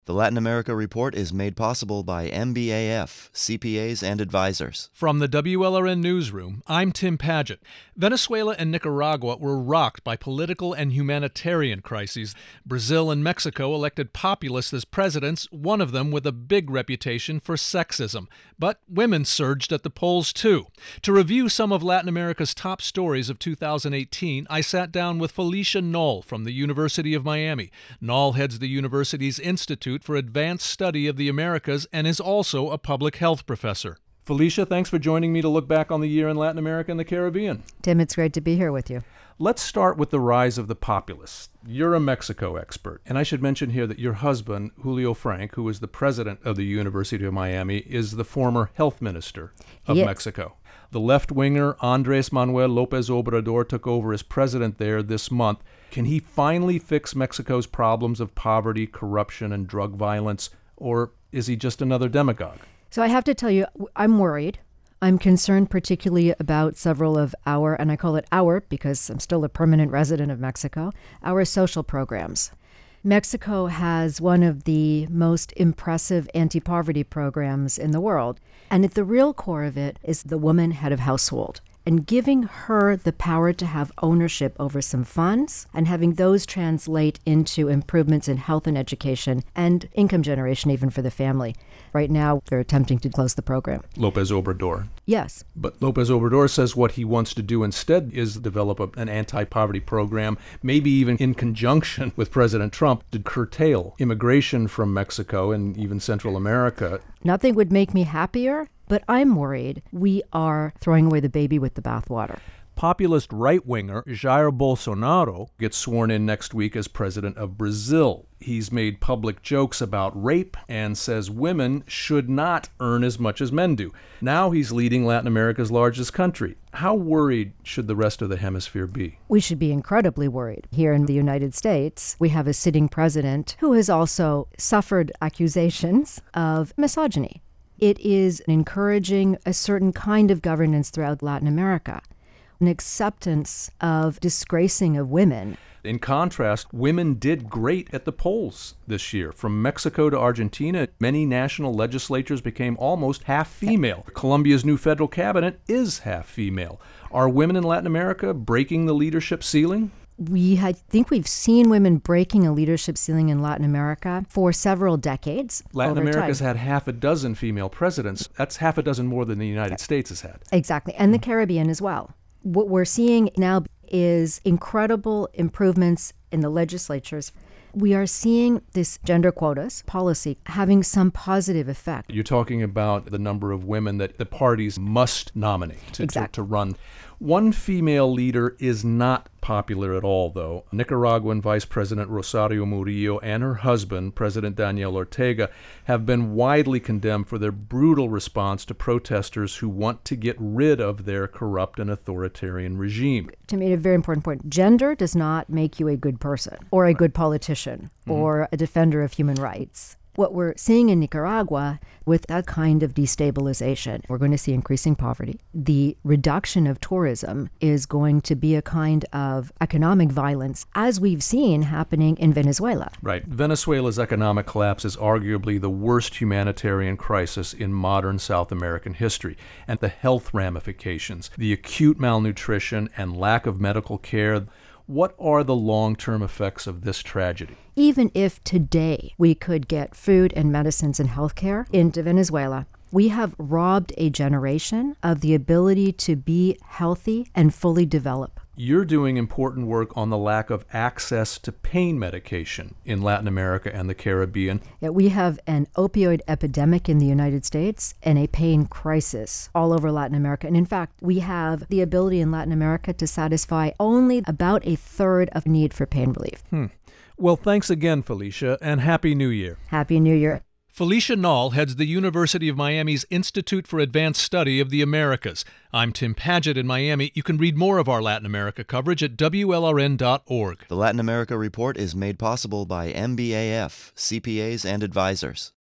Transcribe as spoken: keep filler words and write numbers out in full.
The Latin America Report is made possible by M B A F, C P As and Advisors. From the W L R N Newsroom, I'm Tim Paget. Venezuela and Nicaragua were rocked by political and humanitarian crises. Brazil and Mexico elected populists as presidents, one of them with a big reputation for sexism. But women surged at the polls, too. To review some of Latin America's top stories of two thousand eighteen, I sat down with Felicia Knoll from the University of Miami. Knoll heads the university's Institute for Advanced Study of the Americas and is also a public health professor. Felicia, thanks for joining me to look back on the year in Latin America and the Caribbean. Tim, it's great to be here with you. Let's start with the rise of the populists. You're a Mexico expert, and I should mention here that your husband, Julio Frank, who is the president of the University of Miami, is the former health minister of Yes. Mexico. The left-winger Andrés Manuel López Obrador took over as president there this month. Can he finally fix Mexico's problems of poverty, corruption, and drug violence, or is he just another demagogue? So I have to tell you, I'm worried. I'm concerned particularly about several of our, and I call it our because I'm still a permanent resident of Mexico, our social programs. Mexico has one of the most impressive anti-poverty programs in the world. And at the real core of it is the woman head of household and giving her the power to have ownership over some funds and having those translate into improvements in health and education and income generation even for the family. Right now, they're attempting to close the program. López Obrador. Yes. But López Obrador says what he wants to do instead is develop a, an anti-poverty program, maybe even in conjunction with President Trump, to curtail immigration from Mexico and even Central America. Nothing would make me happier, but I'm worried we are throwing away the baby with the bathwater. Populist right-winger Jair Bolsonaro gets sworn in next week as president of Brazil. He's made public jokes about rape and says women should not earn as much as men do. Now he's leading Latin America's largest country. How worried should the rest of the hemisphere be? We should be incredibly worried. Here in the United States, we have a sitting president who has also suffered accusations of misogyny. It is encouraging a certain kind of governance throughout Latin America, an acceptance of disgracing of women. In contrast, women did great at the polls this year. From Mexico to Argentina, many national legislatures became almost half female. Colombia's new federal cabinet is half female. Are women in Latin America breaking the leadership ceiling? We I think we've seen women breaking a leadership ceiling in Latin America for several decades. Latin over America's time. had half a dozen female presidents. That's half a dozen more than the United States has had. Exactly, and the Caribbean as well. What we're seeing now is incredible improvements in the legislatures. We are seeing this gender quotas policy having some positive effect. You're talking about the number of women that the parties must nominate to, Exactly. to, to run. One female leader is not popular at all, though. Nicaraguan Vice President Rosario Murillo and her husband, President Daniel Ortega, have been widely condemned for their brutal response to protesters who want to get rid of their corrupt and authoritarian regime. To me, a very important point. Gender does not make you a good person or a good politician Mm-hmm. or a defender of human rights. What we're seeing in Nicaragua with that kind of destabilization, we're going to see increasing poverty. The reduction of tourism is going to be a kind of economic violence, as we've seen happening in Venezuela. Right. Venezuela's economic collapse is arguably the worst humanitarian crisis in modern South American history. And the health ramifications, the acute malnutrition and lack of medical care. What are the long-term effects of this tragedy? Even if today we could get food and medicines and healthcare into Venezuela, we have robbed a generation of the ability to be healthy and fully develop. You're doing important work on the lack of access to pain medication in Latin America and the Caribbean. Yeah, we have an opioid epidemic in the United States and a pain crisis all over Latin America. And in fact, we have the ability in Latin America to satisfy only about a third of need for pain relief. Hmm. Well, thanks again, Felicia, and Happy New Year. Happy New Year. Felicia Knoll heads the University of Miami's Institute for Advanced Study of the Americas. I'm Tim Paget in Miami. You can read more of our Latin America coverage at W L R N dot org. The Latin America Report is made possible by M B A F, C P As and Advisors.